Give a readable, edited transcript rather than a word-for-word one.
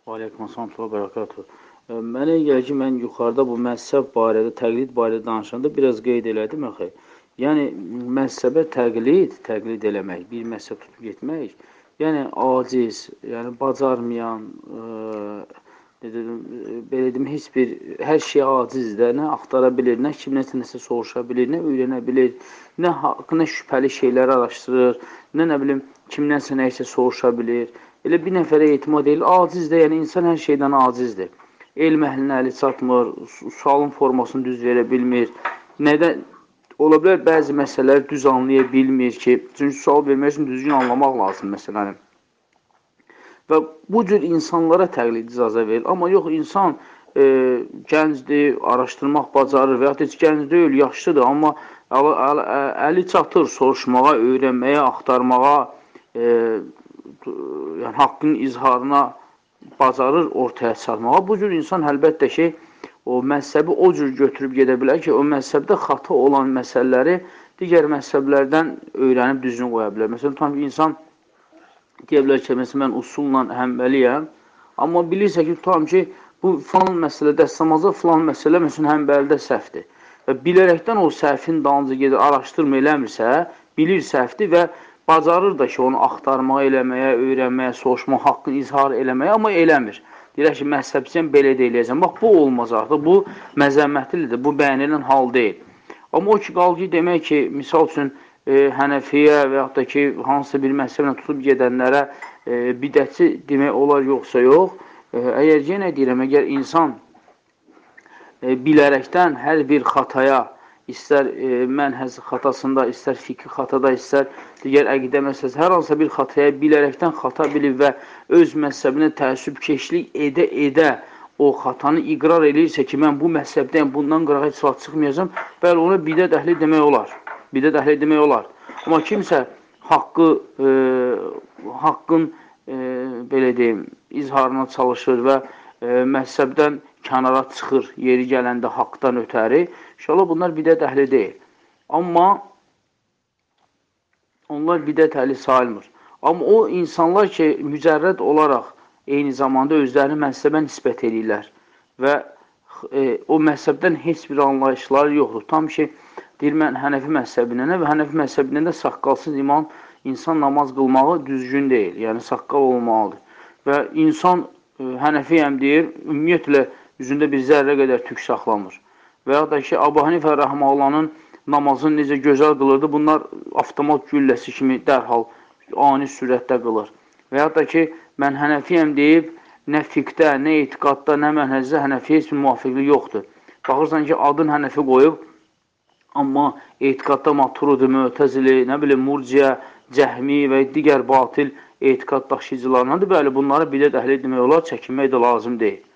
Aleykum salam və bərəkatuhu. Mənə gəlir ki, mən yuxarıda bu məzhəb barədə, təqlid barədə danışanda biraz qeyd elədim axı. Yəni məzhəbə təqlid eləmək, bir məzhəb tutub getmək, yəni aciz, yəni bacarmayan, belə deyim, heç bir hər şeyə aciz də, nə axtara bilir, nə kimdən nəsə soruşa bilir, nə öyrənə bilir, nə haqqında şübhəli şeylər araşdırır, nə bilim kimdənsə nə isə soruşa bilir. Elə bir nəfərə etimad edilir, acizdir, yəni insan hər şeydən acizdir. Elm əhlinə əli çatmır, sualın formasını düz verə bilmir. Nədən? Ola bilər bəzi məsələləri düz anlaya bilmir ki, çünki sual vermək üçün düzgün anlamaq lazım məsələni. Və bu cür insanlara təqlid icazə verilir. Amma yox, insan gəncdir, araşdırmaq bacarır və ya heç gənc deyil, yaşlıdır, amma əli çatır soruşmağa, öyrənməyə, axtarmağa, yəni haqqın izharına bacarır ortaya çıxarmağa. Bu cür insan əlbəttə ki, o məzhəbi o cür götürüb gedə bilər ki, o məzhəbdə xata olan məsələləri digər məzhəblərdən öyrənib düzgün qoya bilər. Məsələn, tam ki, insan deyə bilər ki, məsələn, mən usulla həmbəliyəm, amma bilirsə ki, tam ki, bu falan məsələ dəstəmazda falan məsələ, məsələn, həmbəlidə səhvdir. Və bilərəkdən o səhvin dalınca gedir, araşdırma eləmirsə, bilir səhvdir və bacarır da ki, onu axtarmağa, eləməyə, öyrənməyə, soruşmağa, haqqını izhar eləməyə, amma eləmir. Deyirək ki, məzhəbçiyəm, belə deyiləcəm. Bax, bu olmaz artıq, bu məzəmmətlidir, bu bəyənilən hal deyil. Amma o ki, qalqı demək ki, misal üçün, Hənəfiyyə və yaxud da ki, hansısa bir məzhəblə tutub gedənlərə bidətçi demək olar, yoxsa yox. Əgər yenə deyirəm, əgər insan bilərəkdən hər bir xataya, istər mənhəz xatasında, istər fikri xatada, istər digər əqidə məsələsi, hər hansısa bir xataya bilərəkdən xata bilib və öz məzhəbinə təəssübkeşlik edə o xatanı iqrar edirsə ki, mən bu məzhəbdəyəm, bundan qırağa heç vaxt çıxmayacam, bəli, ona bidət əhli demək olar. Bidət əhli demək olar. Amma kimsə haqqın belə deyim, izharına çalışır və məzhəbdən kənara çıxır, yeri gələndə haqdan ötəri, inşallah bunlar bidət əhli deyil. Amma onlar bidət əhli sayılmır. Amma o insanlar ki, mücərrəd olaraq eyni zamanda özlərini məzhəbə nisbət edirlər və o məzhəbdən heç bir anlayışları yoxdur. Tam ki, deyir, mən Hənəfi məzhəbinə və Hənəfi məzhəbinə də saqqalsız insan namaz qılmağı düzgün deyil, yəni saqqal olmalıdır. Və insan Hənəfiyəm deyir, ümumiyyətlə üzündə bir zərrə qədər tük saxlamır. Və ya da ki, Əbu Hənifə Rəhməhullanın namazını necə gözəl qılırdı, bunlar avtomat gülləsi kimi dərhal ani sürətdə qılır. Və ya da ki, mən Hənəfiyəm deyib, nə fiqdə, nə etiqadda, nə mənhəzdə Hənəfiyə heç bir müvafiqlik yoxdur. Baxırsan ki, adın Hənəfi qoyub, amma etiqadda Maturidi, Mötəzili, nə bilim, Murciə, Cəhmi və digər batil etiqad daşıyıcılarındadır. Bəli, bunları bidət əhli demək olar, çəkinmək də lazım deyil.